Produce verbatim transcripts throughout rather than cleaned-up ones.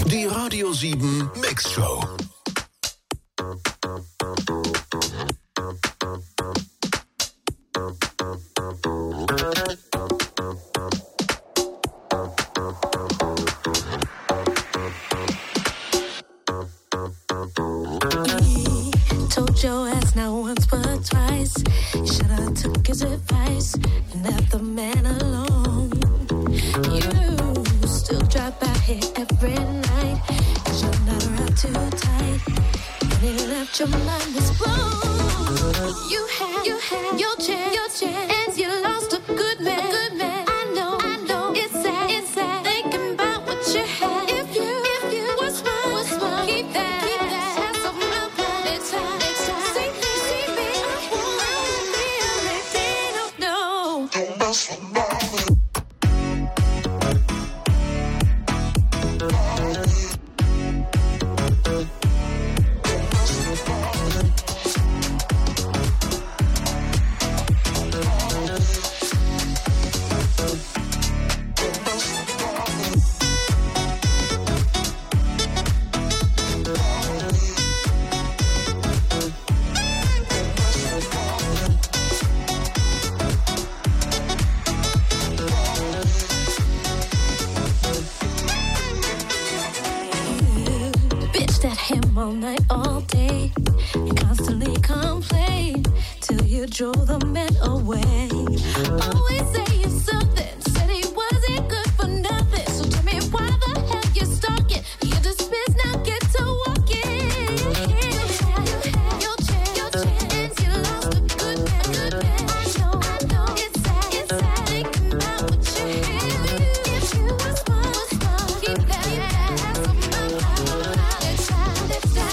Die Radio sieben Mix Show. Told your ass not once but twice. You should've took his advice and left the man alone. You still drive by here every night, 'cause you're not around too tight. And he left your mind was blown. You had, you had your chance, your chance, and you lost a good man, good man. I know, I know, it's sad, it's sad. Thinking about what you had. If you, if you was mine, was mine, keep that, keep that ass off my mind. Next time, next time, see me, see me, I won't be a Latino, no. Don't mess with me. All night, all day, and constantly complain till you drove the man away. Always saying something, said he wasn't good for nothing. So tell me why the hell you're stalking? You're dismissed, now get to walking. You had, you had your chance, your chance, and you lost a good man, good man. I know, I know, it's sad, it's sad. Thinking about what you had. If you was mine, was mine, keep that, keep that ass on my mind. Next time, next time.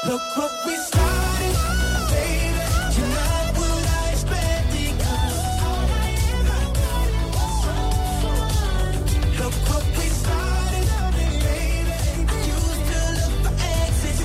Look what we started, baby. You're not what I expected. Look what we started, baby. You still look for exits.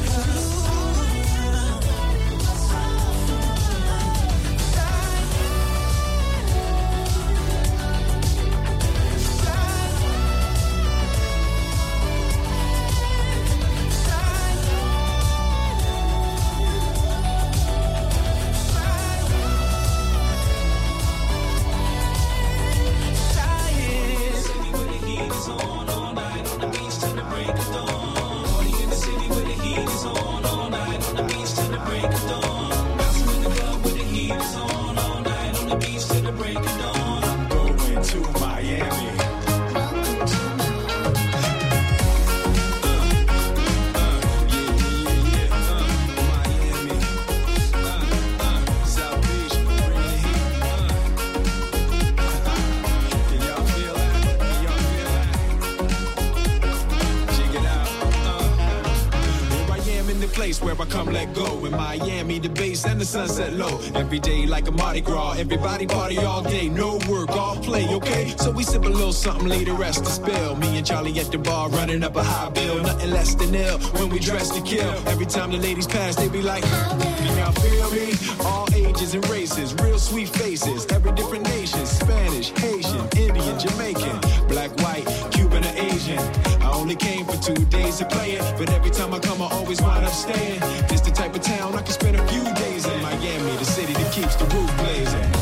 Where I come let go in Miami, the base and the sunset low. Every day like a Mardi Gras, everybody party all day, no work, all play, okay? So we sip a little something, leave the rest to spill. Me and Charlie at the bar running up a high bill, nothing less than ill when we dress to kill. Every time the ladies pass, they be like, can y'all feel me? All ages and races, real sweet faces, every different nation, Spanish, Haitian, Indian, Jamaican, black, white, Cuban or Asian. I only came for two days to play it, but every time I come I always wind up staying. This the type of town I can spend a few days in. Miami, the city that keeps the roof blazing.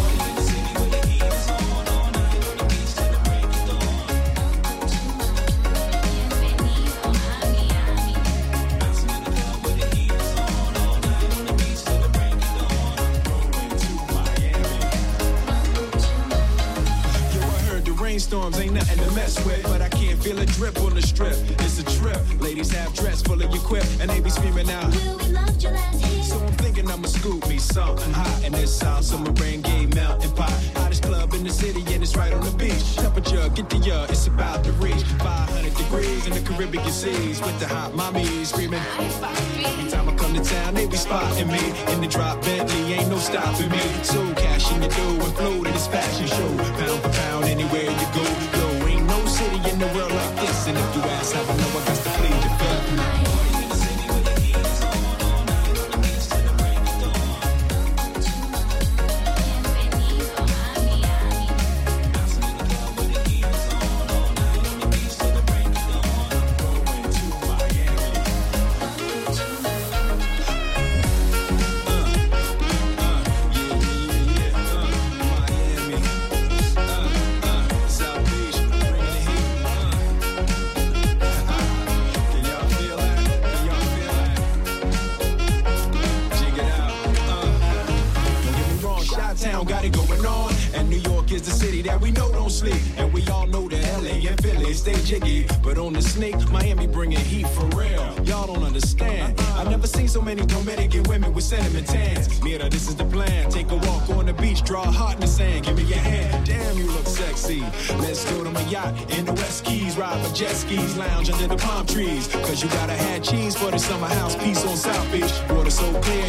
Storms ain't nothing to mess with, but I can't feel a drip on the strip. It's a trip. Ladies have dress full of your quip, and they be screaming out, Will we loved you last year? So I'm thinking I'ma scoop me something hot in this South Summer rain game melting pot. Hottest club in the city, and it's right on the beach. Temperature, get the ya, it's about to reach five hundred degrees in the Caribbean seas with the hot mommies screaming. Every time I come to town, they be spotting me in the drop Bentley, ain't no stopping me. So cash in the dough and flow to this fashion show, pound for pound anywhere you go. Yo, ain't no city in the world like this, and if you ask how I know, I got to plead the fifth. Got it going on, and New York is the city that we know don't sleep, and we all know that L A and Philly stay jiggy, but on the sneak, Miami bringing heat for real. Y'all don't understand. I've never seen so many Dominican women with sentiment tans. Mira, this is the plan. Take a walk on the beach, draw a heart in the sand. Give me your hand. Damn, you look sexy. Let's go to my yacht in the West Keys, ride my jet skis, lounge under the palm trees. Cause you gotta have cheese for the summer house, peace on South Beach. Water so clear.